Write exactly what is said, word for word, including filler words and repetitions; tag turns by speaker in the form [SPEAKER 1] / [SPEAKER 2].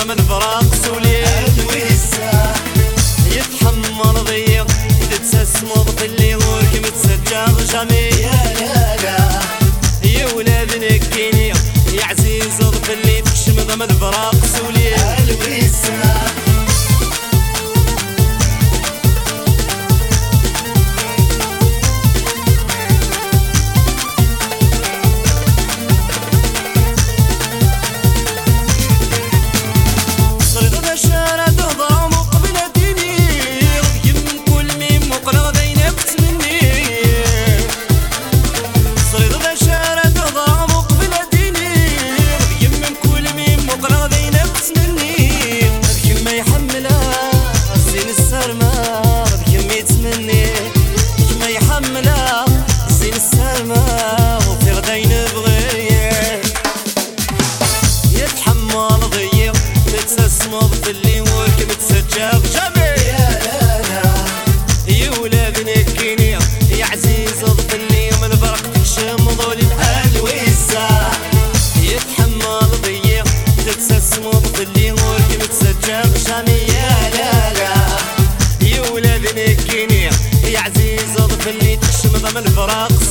[SPEAKER 1] ضم الفراق سولي
[SPEAKER 2] الوسا
[SPEAKER 1] يتحمر ضيق تتسمر في اللي ورك متسجل جميل
[SPEAKER 2] يا لا لا
[SPEAKER 1] يا ولاد نكيني يا عزيز ضف اللي تكشم ضم الفراق سولي
[SPEAKER 2] الوسا
[SPEAKER 1] في اللي ورك متسجل جميل
[SPEAKER 2] يا لا لا
[SPEAKER 1] يا ولاد نكيني يا عزيز ضف اللي من البرق تكشم ضولي
[SPEAKER 2] الوسا
[SPEAKER 1] يتحمل ضيق تتسسم ضف اللي ورك متسجل جميل
[SPEAKER 2] يا لا لا
[SPEAKER 1] يا ولاد نكيني يا عزيز ضف اللي تكشم ضم الفراق